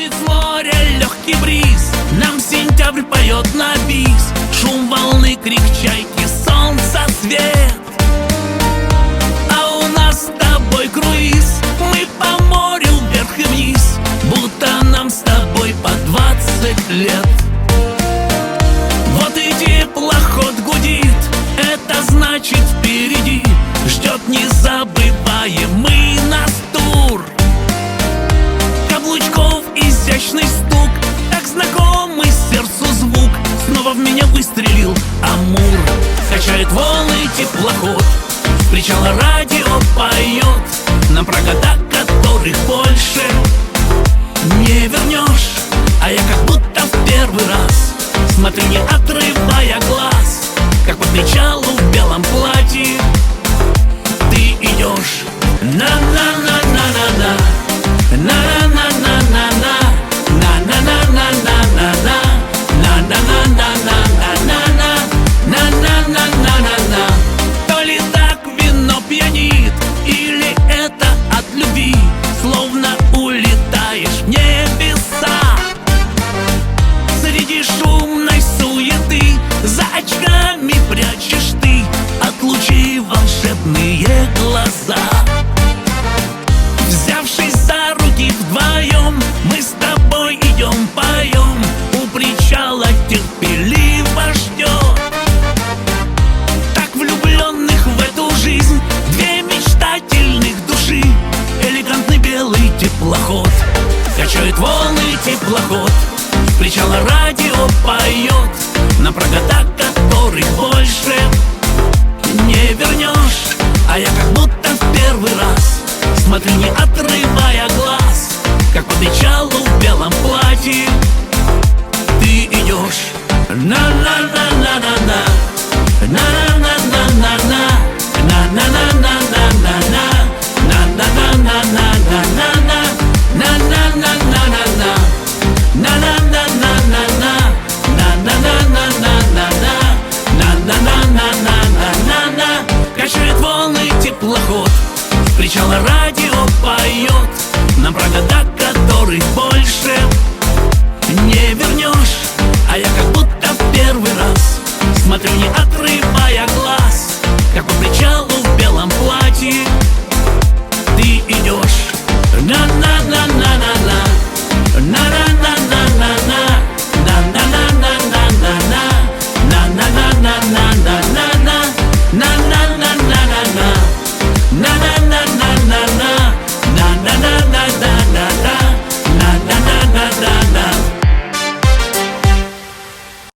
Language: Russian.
Дует с моря легкий бриз, нам сентябрь поет на бис. Шум волны, крик чайки, солнца свет. А у нас с тобой круиз, мы по морю вверх и вниз, будто нам с тобой по 20 лет. Вот и теплоход гудит, это значит впереди ждет незабываемый нас тур. Каблучков изящный стук, так знакомый сердцу звук, снова в меня выстрелил Амур. Качает волны теплоход, с причала радио поет нам про года, которых больше не вернешь. А я как будто в первый раз смотрю, не отрывая глаз, как по причалу в белом платье ты идешь. На-на-на-на-на-на, на-на-на-на-на-на, на-на-на-на-на-на, на-на-на-на-на-на, на-на-на-на-на-на. То ли так вино пьянит, или это от любви, словно улетаешь в небеса. Среди шумной суеты за очками прячешь ты от лучей волшебные глаза. Взявшись за руки вдвоем, мы с тобой идем, поем, у причала терпеливо ждет. Так влюбленных в эту жизнь, две мечтательных души, элегантный белый теплоход. Качает волны теплоход, с причала радио поет нам про года, которых больше не вернешь. А я как будто в первый раз смотрю, не отрывая глаз, как по причалу в белом платье ты идешь. На-на-на-на-на-на, на-на-на-на-на-на, на-на-на-на-на-на, на-на-на-на-на-на, на-на-на-на-на-на, на-на-на-на-на-на, на-на-на-на-на-на, на-на-на-на-на-на. Качает волны теплоход, с причала